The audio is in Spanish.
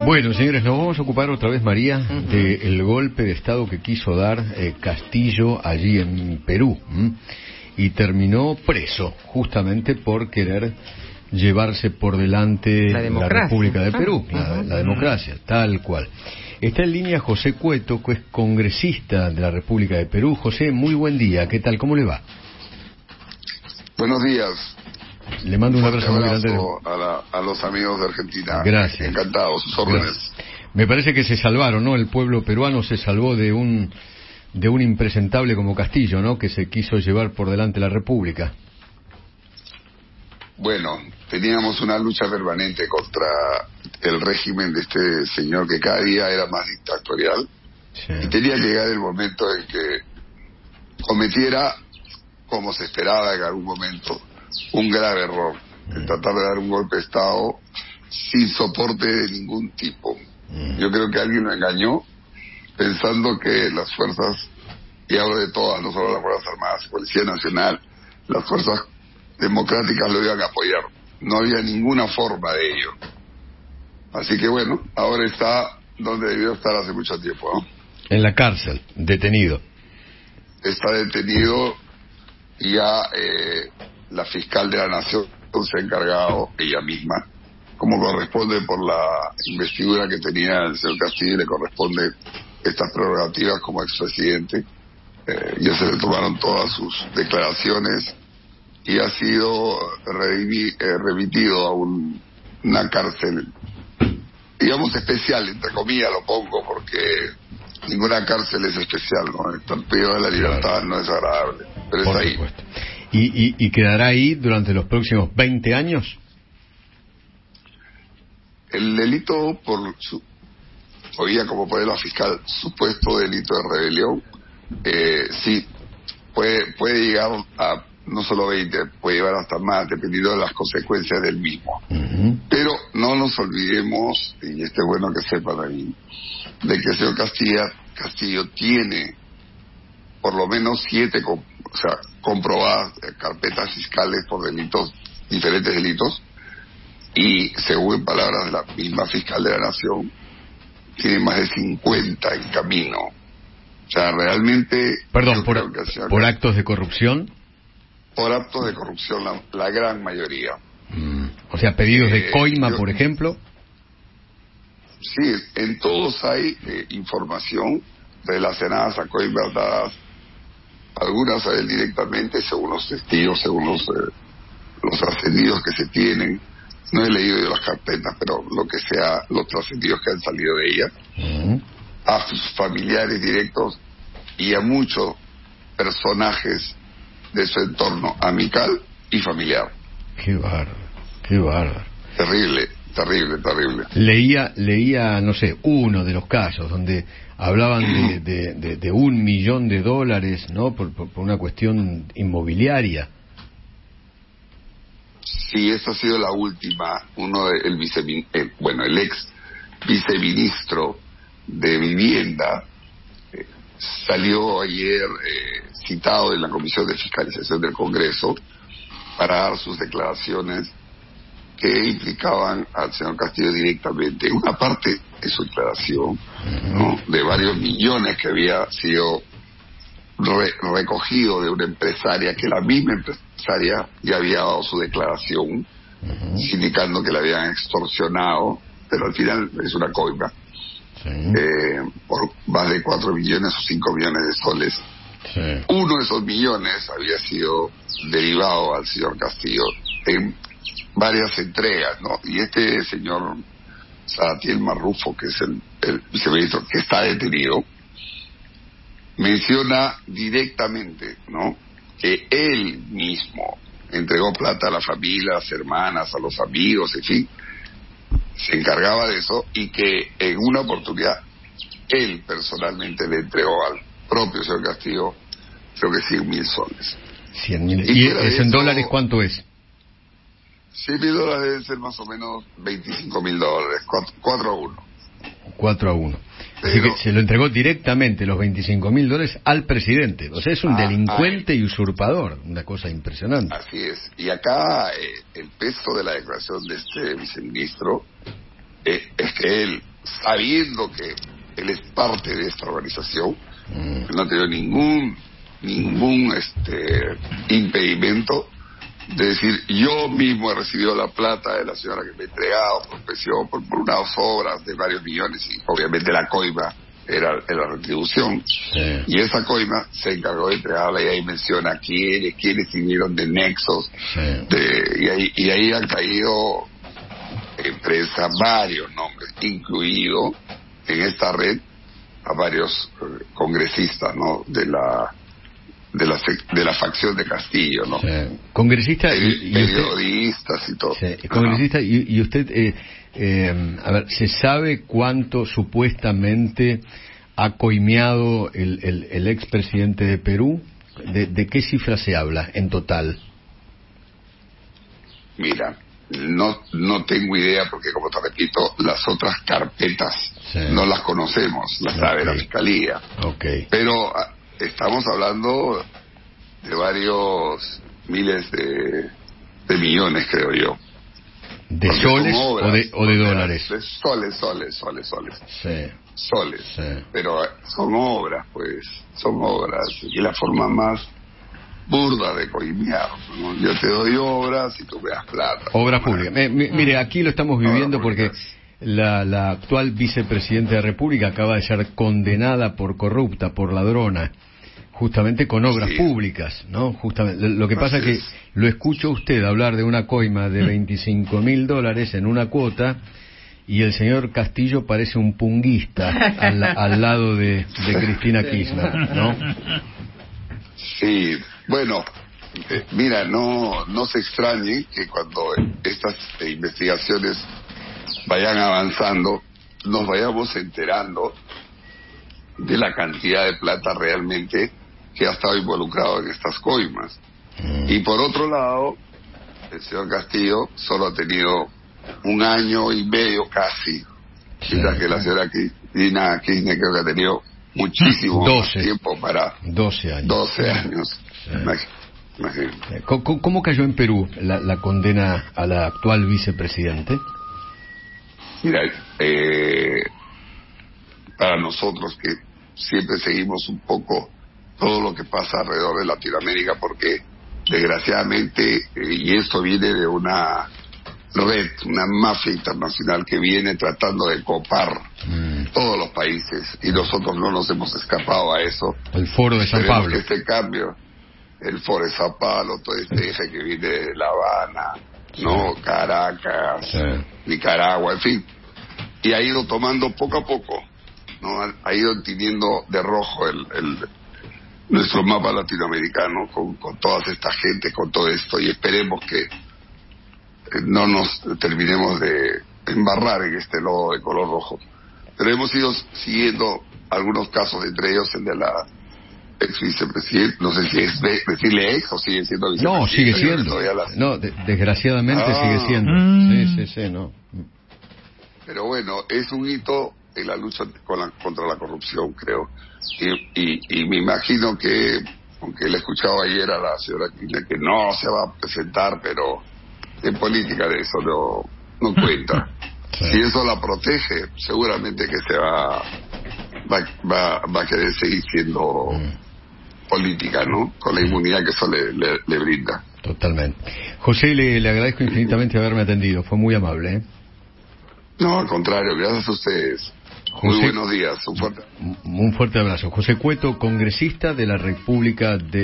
Bueno, señores, nos vamos a ocupar otra vez, María, del golpe de Estado que quiso dar Castillo allí en Perú. Y terminó preso, justamente por querer llevarse por delante la República de Perú, la democracia, tal cual. Está en línea José Cueto, que es congresista de la República de Perú. José, muy buen día, ¿qué tal? ¿Cómo le va? Buenos días. Le mando un abrazo muy grande a los amigos de Argentina. Gracias. Encantado, sus órdenes. Gracias. Me parece que se salvaron, ¿no? El pueblo peruano se salvó de un impresentable como Castillo, ¿no? Que se quiso llevar por delante la República. Bueno, teníamos una lucha permanente contra el régimen de este señor que cada día era más dictatorial. Sí. Y tenía que llegar el momento en que cometiera, como se esperaba en algún momento, un grave error, en tratar de dar un golpe de Estado sin soporte de ningún tipo. Yo creo que alguien lo engañó pensando que las fuerzas, y hablo de todas, no solo las Fuerzas Armadas, Policía Nacional, las fuerzas democráticas lo iban a apoyar. No había ninguna forma de ello. Así que bueno, ahora está donde debió estar hace mucho tiempo, ¿no? En la cárcel, detenido. Está detenido y ya la fiscal de la Nación se ha encargado ella misma, como corresponde por la investidura que tenía el señor Castillo, le corresponde estas prerrogativas como expresidente. Ya se le tomaron todas sus declaraciones y ha sido remitido a una cárcel, digamos especial, entre comillas lo pongo, porque ninguna cárcel es especial, ¿no? El periodo de la libertad no es agradable, pero por está ahí. Supuesto. ¿Y quedará ahí durante los próximos 20 años? El delito oía como puede la fiscal, supuesto delito de rebelión, sí, puede llegar a no solo 20, puede llevar hasta más, dependiendo de las consecuencias del mismo. Pero no nos olvidemos, y es bueno que sepan ahí, de que el señor Castillo tiene por lo menos 7 comprobadas carpetas fiscales por diferentes delitos, y según palabras de la misma fiscal de la Nación, tiene más de 50 en camino. O sea, realmente... Perdón, ¿por actos de corrupción? Por actos de corrupción, la gran mayoría. O sea, pedidos de coima, por ejemplo. Sí, en todos hay información relacionadas a coimas dadas, algunas a él directamente, según los testigos, según los trascendidos que se tienen. No he leído yo las carpetas, pero los trascendidos que han salido de ella, a sus familiares directos y a muchos personajes de su entorno amical y familiar. Qué bárbaro, qué bárbaro. Terrible, terrible, terrible. Leía, no sé, uno de los casos donde hablaban de $1 millón, ¿no? Por una cuestión inmobiliaria. Sí, esta ha sido la última. El ex viceministro de Vivienda salió ayer citado en la Comisión de Fiscalización del Congreso para dar sus declaraciones que implicaban al señor Castillo directamente. Una parte de su declaración, ¿no?, de varios millones que había sido recogido de una empresaria, que la misma empresaria ya había dado su declaración, indicando que la habían extorsionado, pero al final es una coima, por más de 4 millones o 5 millones de soles. Uno de esos millones había sido derivado al señor Castillo en varias entregas, ¿no? Y este señor Salatiel Marrufo, que es el viceministro que está detenido, menciona directamente, ¿no?, que él mismo entregó plata a la familia, a las hermanas, a los amigos, en fin, se encargaba de eso, y que en una oportunidad él personalmente le entregó al propio señor Castillo, creo que 100.000 soles. 100.000. ¿Y eso en dólares cuánto es? 100.000 debe ser más o menos $25.000, 4-1. 4-1. Así que se lo entregó directamente los $25.000 al presidente. O sea, es un delincuente y usurpador, una cosa impresionante. Así es. Y acá el peso de la declaración de este viceministro es que él sabiendo que él es parte de esta organización, no ha tenido ningún impedimento de decir, yo mismo he recibido la plata de la señora que me ha entregado por presión, por unas obras de varios millones, y obviamente la coima era la retribución, y esa coima se encargó de entregarla, y ahí menciona quiénes vinieron de nexos, y ahí han caído empresas, varios nombres, incluido en esta red a varios congresistas, ¿no?, de la facción de Castillo, ¿no? Congresista y periodistas y todo. Congresista, y usted, a ver, ¿se sabe cuánto supuestamente ha coimeado el expresidente de Perú? ¿De qué cifra se habla en total? Mira, no tengo idea, porque como te repito, las otras carpetas no las conocemos, las sabe la Fiscalía. Pero estamos hablando de varios miles de millones, creo yo. ¿De soles o de dólares? De soles. Soles. Pero son obras, y la forma más burda de coimear, ¿no? Yo te doy obras y tú me das plata. Obras públicas. Mire, aquí lo estamos viviendo porque la actual vicepresidenta de la República acaba de ser condenada por corrupta, por ladrona, justamente con obras públicas, ¿no? Justamente. Lo que pasa es que lo escucho a usted hablar de una coima de $25.000 en una cuota, y el señor Castillo parece un punguista al lado de Cristina Kirchner, ¿no? Sí, bueno, mira, no se extrañe que cuando estas investigaciones vayan avanzando, nos vayamos enterando de la cantidad de plata realmente que ha estado involucrado en estas coimas. Y por otro lado, el señor Castillo solo ha tenido 1 año y medio casi, mientras que la señora Cristina Kirchner creo que ha tenido muchísimo más tiempo, para 12 años. 12 años. Imagínate. ¿Cómo cayó en Perú la condena a la actual vicepresidente? Mira, para nosotros que siempre seguimos un poco todo lo que pasa alrededor de Latinoamérica, porque desgraciadamente, y esto viene de una red, una mafia internacional que viene tratando de copar todos los países, y nosotros no nos hemos escapado a eso. El Foro de San Pablo. Este cambio, el Foro de San Pablo, todo este eje que viene de La Habana, ¿no? Caracas, Nicaragua, en fin, y ha ido tomando poco a poco, ¿no? Ha ido teniendo de rojo nuestro mapa latinoamericano con todas estas gentes, con todo esto, y esperemos que no nos terminemos de embarrar en este lodo de color rojo. Pero hemos ido siguiendo algunos casos, entre ellos el de la ex vicepresidente, no sé si es decirle ex o sigue siendo vicepresidente. No, sigue siendo. Desgraciadamente sigue siendo. Sí, no. Pero bueno, es un hito en la lucha contra la corrupción, creo. Y me imagino que, aunque le he escuchado ayer a la señora Kirchner que no se va a presentar, pero en política de eso no cuenta. Si eso la protege, seguramente que se va a querer seguir siendo política, ¿no? Con la inmunidad que eso le brinda. Totalmente. José, le agradezco infinitamente haberme atendido, fue muy amable, ¿eh? No, al contrario, gracias a ustedes. José, muy buenos días, un fuerte abrazo. José Cueto, congresista de la República de